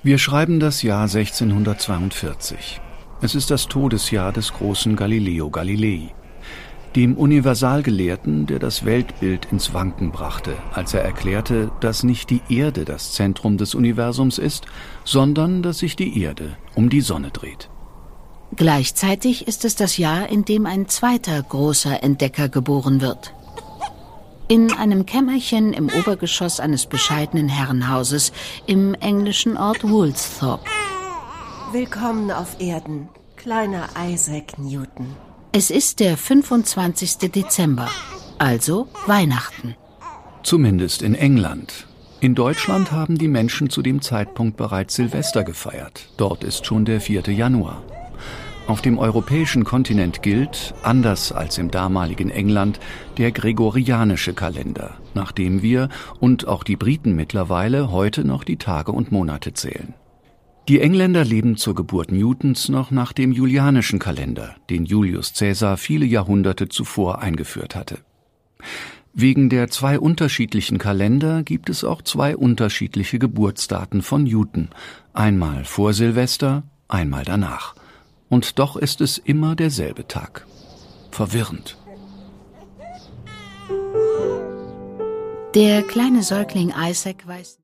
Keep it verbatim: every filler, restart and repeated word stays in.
Wir schreiben das Jahr sechzehnhundertzweiundvierzig. Es ist das Todesjahr des großen Galileo Galilei, dem Universalgelehrten, der das Weltbild ins Wanken brachte, als er erklärte, dass nicht die Erde das Zentrum des Universums ist, sondern dass sich die Erde um die Sonne dreht. Gleichzeitig ist es das Jahr, in dem ein zweiter großer Entdecker geboren wird. In einem Kämmerchen im Obergeschoss eines bescheidenen Herrenhauses im englischen Ort Woolsthorpe. Willkommen auf Erden, kleiner Isaac Newton. Es ist der fünfundzwanzigste Dezember, also Weihnachten. Zumindest in England. In Deutschland haben die Menschen zu dem Zeitpunkt bereits Silvester gefeiert. Dort ist schon der vierte Januar. Auf dem europäischen Kontinent gilt, anders als im damaligen England, der gregorianische Kalender, nach dem wir und auch die Briten mittlerweile heute noch die Tage und Monate zählen. Die Engländer leben zur Geburt Newtons noch nach dem julianischen Kalender, den Julius Caesar viele Jahrhunderte zuvor eingeführt hatte. Wegen der zwei unterschiedlichen Kalender gibt es auch zwei unterschiedliche Geburtsdaten von Newton, einmal vor Silvester, einmal danach. Und doch ist es immer derselbe Tag. Verwirrend. Der kleine Säugling Isaac weiß